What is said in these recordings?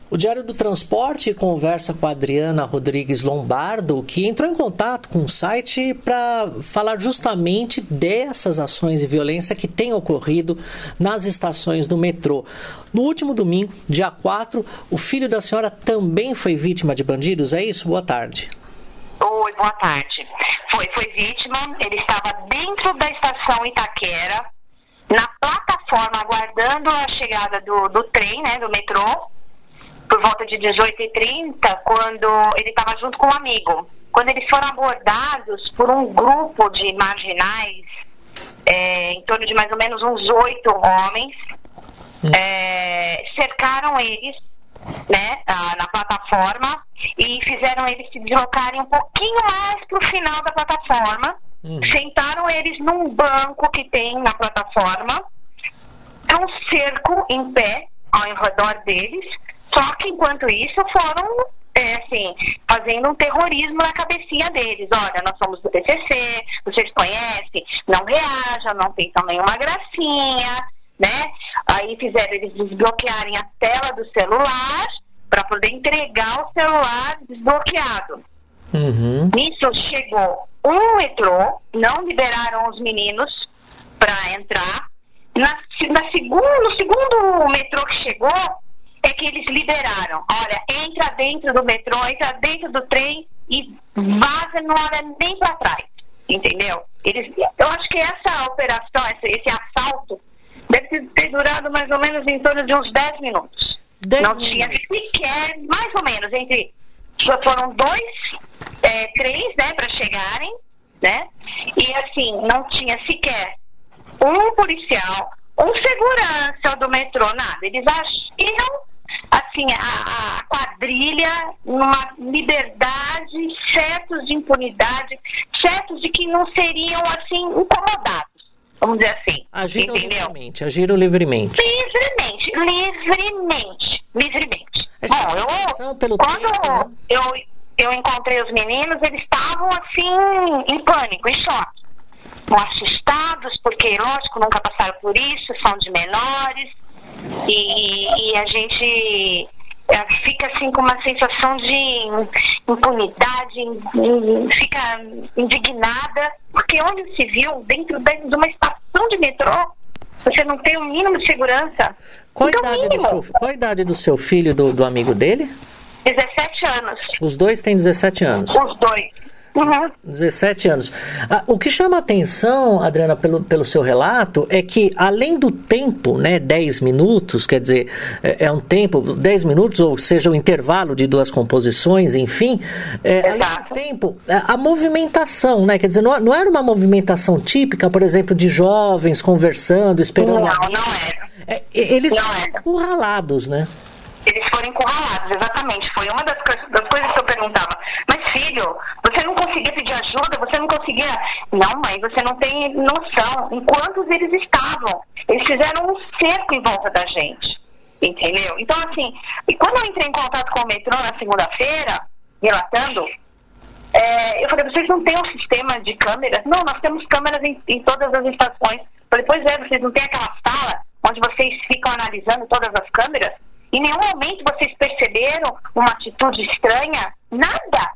O Diário do Transporte conversa com a Adriana Rodrigues Lombardo, que entrou em contato com o site para falar justamente dessas ações de violência que têm ocorrido nas estações do metrô. No último domingo, dia 4, o filho da senhora também foi vítima de bandidos, é isso? Boa tarde. Oi, boa tarde. Foi vítima, ele estava dentro da estação Itaquera, na plataforma, aguardando a chegada do trem, né, do metrô, por volta de 18h30, quando ele estava junto com um amigo. Quando eles foram abordados por um grupo de marginais, em torno de mais ou menos uns 8 homens, cercaram eles, né, na plataforma, e fizeram eles se deslocarem um pouquinho mais para o final da plataforma, sentaram eles num banco que tem na plataforma, um cerco em pé ao redor deles. Só que, enquanto isso, foram, fazendo um terrorismo na cabecinha deles. Olha, nós somos do PCC, vocês conhecem, não reajam, não tentam nenhuma gracinha, né? Aí fizeram eles desbloquearem a tela do celular para poder entregar o celular desbloqueado. Nisso chegou um metrô, não liberaram os meninos para entrar. No segundo metrô que chegou, é que eles liberaram. Olha, entra dentro do metrô, entra dentro do trem e vaza, não olha nem para trás, entendeu? Eu acho que essa operação, esse assalto, deve ter durado mais ou menos em torno de uns 10 minutos. Não tinha sequer, mais ou menos, foram 2 trens, né, para chegarem, né? E assim, não tinha sequer um policial, um segurança do metrô, nada. Eles agiram assim, a quadrilha numa liberdade, certos de impunidade, certos de que não seriam assim incomodados, vamos dizer assim. Agiram livremente. Bom, quando eu encontrei os meninos, eles estavam assim em pânico, em choque, assustados, porque lógico, nunca passaram por isso, são de menores. E a gente fica assim com uma sensação de impunidade, fica indignada, porque onde se viu, dentro de uma estação de metrô, você não tem o mínimo de segurança. Qual a idade do seu filho e do amigo dele? 17 anos. Os dois têm 17 anos? Os dois. 17 anos. O que chama a atenção, Adriana, pelo seu relato, é que além do tempo, né, 10 minutos, quer dizer, é um tempo, 10 minutos, ou seja, o intervalo de 2 composições, enfim, além do tempo, a movimentação, né, quer dizer, não era uma movimentação típica, por exemplo, de jovens conversando, esperando... Não era. Eles foram encurralados, né? Eles foram encurralados, exatamente. Foi uma das coisas que eu perguntava. Mas, filho, você não conseguia pedir ajuda? Você não conseguia... Não, mãe, você não tem noção. Enquanto eles estavam, eles fizeram um cerco em volta da gente. Entendeu? Então, assim, e quando eu entrei em contato com o metrô na segunda-feira, relatando, eu falei, vocês não têm um sistema de câmeras? Não, nós temos câmeras em todas as estações. Eu falei, pois é, vocês não têm aquela sala onde vocês ficam analisando todas as câmeras? Em nenhum momento vocês perceberam uma atitude estranha? Nada.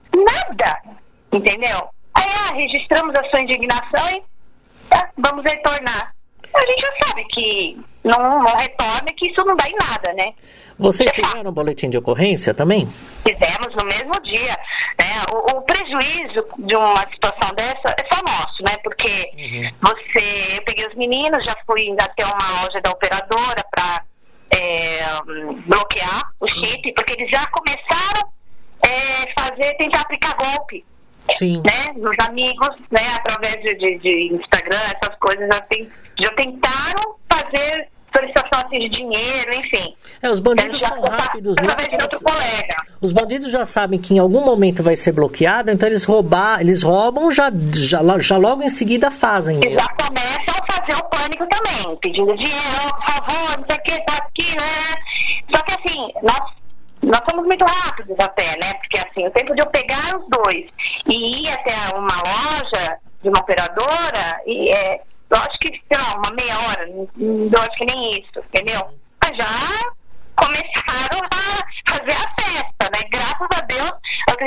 Entendeu? Aí, registramos a sua indignação e vamos retornar. A gente já sabe que não retorna e que isso não dá em nada, né? Vocês fizeram um boletim de ocorrência também? Fizemos no mesmo dia. Né? O prejuízo de uma situação dessa é só nosso, né? Porque eu peguei os meninos, já fui até uma loja da operadora para bloquear o chip, porque eles já começaram a tentar aplicar golpe. Sim. Né? Nos amigos, né? Através de Instagram, essas coisas, já tentaram fazer solicitação assim, de dinheiro, enfim. Os bandidos são rápidos nisso. Os bandidos já sabem que em algum momento vai ser bloqueado, então eles roubam, já logo em seguida fazem. Já começam a fazer o pânico também, pedindo dinheiro, por favor, não sei o que, tá aqui, né? Só que assim, nós somos muito rápidos até, né? Porque assim, o tempo de eu pegar os dois e ir até uma loja de uma operadora, eu acho que, sei lá, uma meia hora, eu acho que nem isso, entendeu? Mas já começaram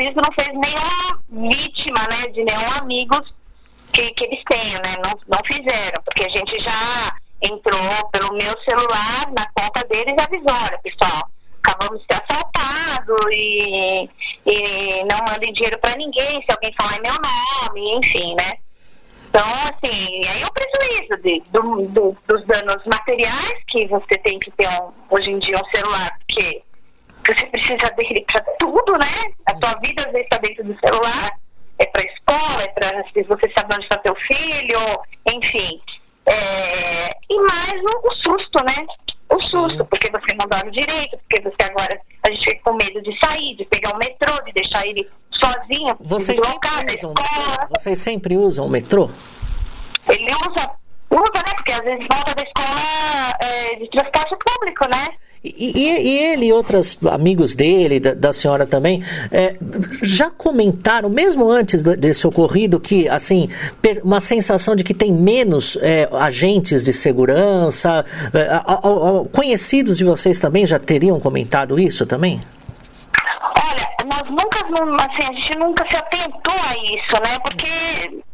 prejuízo não fez nenhuma vítima, né, de nenhum amigo que eles tenham, né, não fizeram, porque a gente já entrou pelo meu celular na conta deles e avisou, olha, pessoal, acabamos de ser assaltados e não mandem dinheiro para ninguém, se alguém falar meu nome, enfim, né. Então, assim, aí é o prejuízo dos danos materiais, que você tem que ter hoje em dia um celular, porque você precisa dele para tudo, né? A sua vida às vezes está dentro do celular, é para escola, é para você saber onde está seu filho, enfim. E mais o susto, né? O susto, porque você não dorme direito, porque você agora, a gente fica com medo de sair, de pegar o metrô, de deixar ele sozinho, deslocado da escola. Vocês sempre usam o metrô? Ele usa, né? Porque às vezes volta da escola de transporte público, né? E ele e outros amigos dele, da senhora também, já comentaram, mesmo antes desse ocorrido, que, assim, uma sensação de que tem menos agentes de segurança, conhecidos de vocês também já teriam comentado isso também? Olha, nós nunca, assim, a gente nunca se atentou a isso, né, porque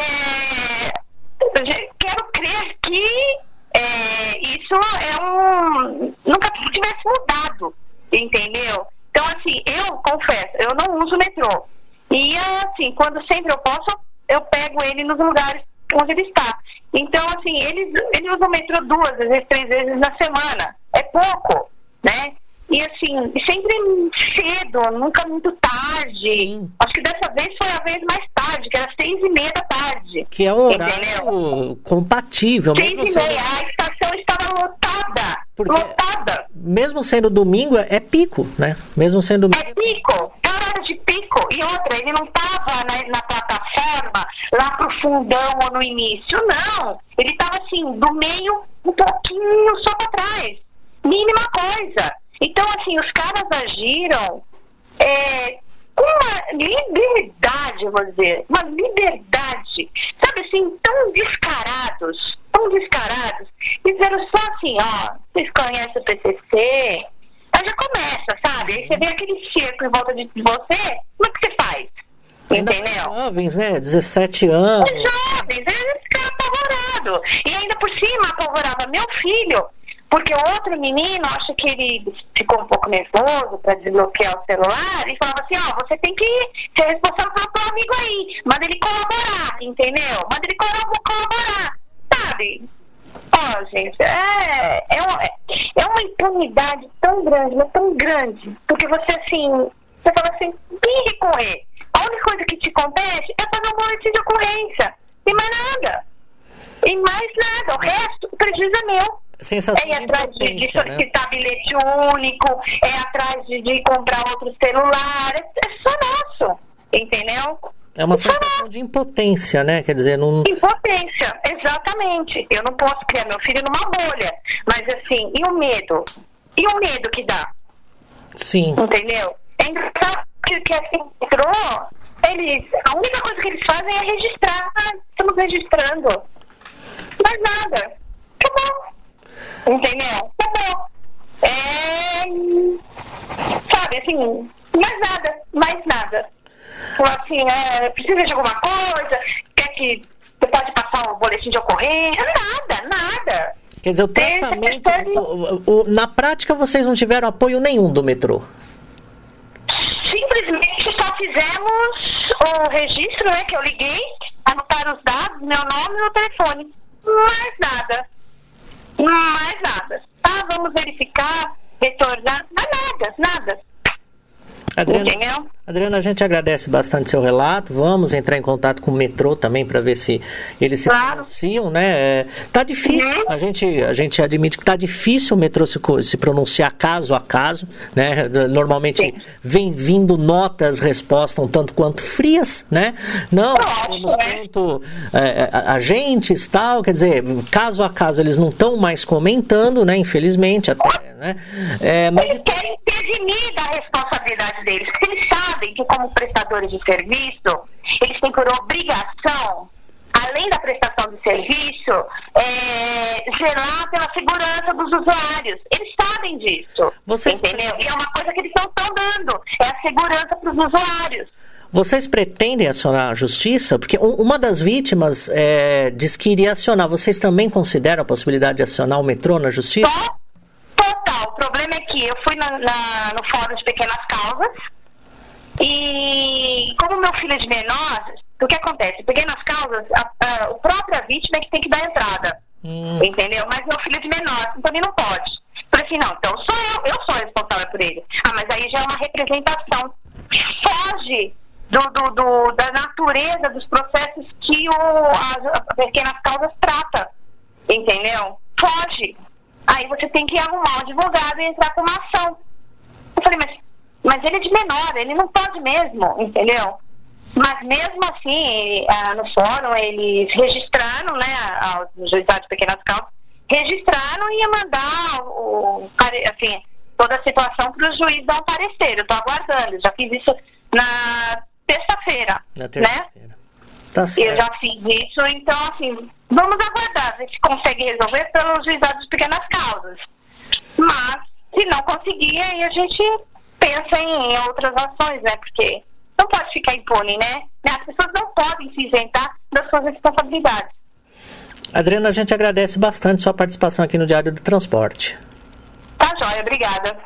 quero crer que isso nunca tivesse mudado, entendeu? Então, assim, eu confesso, eu não uso o metrô. E, assim, quando sempre eu posso, eu pego ele nos lugares onde ele está. Então, assim, ele usa o metrô 2, às vezes 3 vezes na semana. É pouco, né? E, assim, sempre cedo, nunca muito tarde. Sim. Acho que dessa vez foi a vez mais tarde, que era 6:30 da tarde. Que é o horário compatível. 6:30, a estação estava lotada. Lotada. Mesmo sendo domingo, é pico, né? Mesmo sendo domingo. É pico, é horário de pico. E outra, ele não estava na plataforma, lá pro fundão ou no início, não. Ele estava, assim, do meio, um pouquinho só para trás. Mínima coisa. Então, assim, os caras agiram com uma liberdade, eu vou dizer, uma liberdade, sabe assim, tão descarados, e disseram só assim, ó, vocês conhecem o PCC? Aí já começa, sabe? Aí você vê aquele circo em volta de você, como é que você faz? Entendeu? Jovens, né? 17 anos. Jovens, esse cara apavorado. E ainda por cima apavorava meu filho, porque o outro menino, acho que ele ficou um pouco nervoso para desbloquear o celular e falava assim, ó, você tem que ser responsável pelo seu amigo aí, manda ele colaborar, entendeu? Manda ele colaborar, sabe? Ó, gente, é uma impunidade tão grande, mas tão grande, porque você assim, você fala assim, quem recorrer? A única coisa que te compete é fazer um boletim de ocorrência, e mais nada. E mais nada, o resto, o prejuízo é meu. Sensação é atrás de solicitar, né? Bilhete único, é atrás de comprar outro celular, é só nosso, entendeu? É uma sensação de impotência, né? Quer dizer, não... Impotência, exatamente. Eu não posso criar meu filho numa bolha, mas assim, e o medo? E o medo que dá? Sim. Entendeu? É engraçado que assim, entrou, a única coisa que eles fazem é registrar. Estamos registrando. Mais nada. Acabou. Entendeu? Acabou. Sabe, assim, mais nada. Assim, precisa de alguma coisa? Quer que você pode passar um boletim de ocorrência? Nada. Quer dizer, o tratamento... na prática, vocês não tiveram apoio nenhum do metrô? Simplesmente só fizemos o registro, né? Que eu liguei, anotaram os dados, meu nome e meu telefone. Mais nada. Vamos verificar, retornar. Nada. Adriana, a gente agradece bastante seu relato. Vamos entrar em contato com o metrô também para ver se eles se pronunciam, né? Tá difícil, a gente admite que tá difícil o metrô se pronunciar caso a caso, né? Normalmente vem vindo notas, respostas um tanto quanto frias, né? Não, temos tanto agentes, tal, quer dizer, caso a caso eles não estão mais comentando, né? Infelizmente, até, né? Mas eles querem prevenir da responsabilidade deles, porque eles sabem que como prestadores de serviço, eles têm por obrigação, além da prestação de serviço, zelar pela segurança dos usuários. Eles sabem disso, entendeu? E é uma coisa que eles não estão dando. é a segurança para os usuários. Vocês pretendem acionar a justiça? Porque uma das vítimas diz que iria acionar. Vocês também consideram a possibilidade de acionar o metrô na justiça? Total. O problema é que eu fui no Fórum de Pequenas Causas e como meu filho é de menor, o que acontece? Pequenas Causas, a própria vítima é que tem que dar entrada. Entendeu? Mas meu filho é de menor, então ele não pode. Falei assim, não, então eu sou responsável por ele. Mas aí já é uma representação. Foge da natureza dos processos que as Pequenas Causas trata. Entendeu? Foge. Aí você tem que arrumar um advogado e entrar com uma ação. Eu falei, mas ele é de menor, ele não pode mesmo, entendeu? Mas mesmo assim, no fórum, eles registraram, né, no juizado de Pequenas Causas, registraram e ia mandar toda a situação para o juiz dar um parecer. Eu estou aguardando, já fiz isso na terça-feira, né? Tá certo. Eu já fiz isso, então, assim, vamos aguardar, ver se consegue resolver pelo juizado de Pequenas Causas. Mas, se não conseguir, aí a gente pensa em outras ações, né? Porque não pode ficar impune, né? As pessoas não podem se isentar das suas responsabilidades. Adriana, a gente agradece bastante sua participação aqui no Diário do Transporte. Tá joia, obrigada.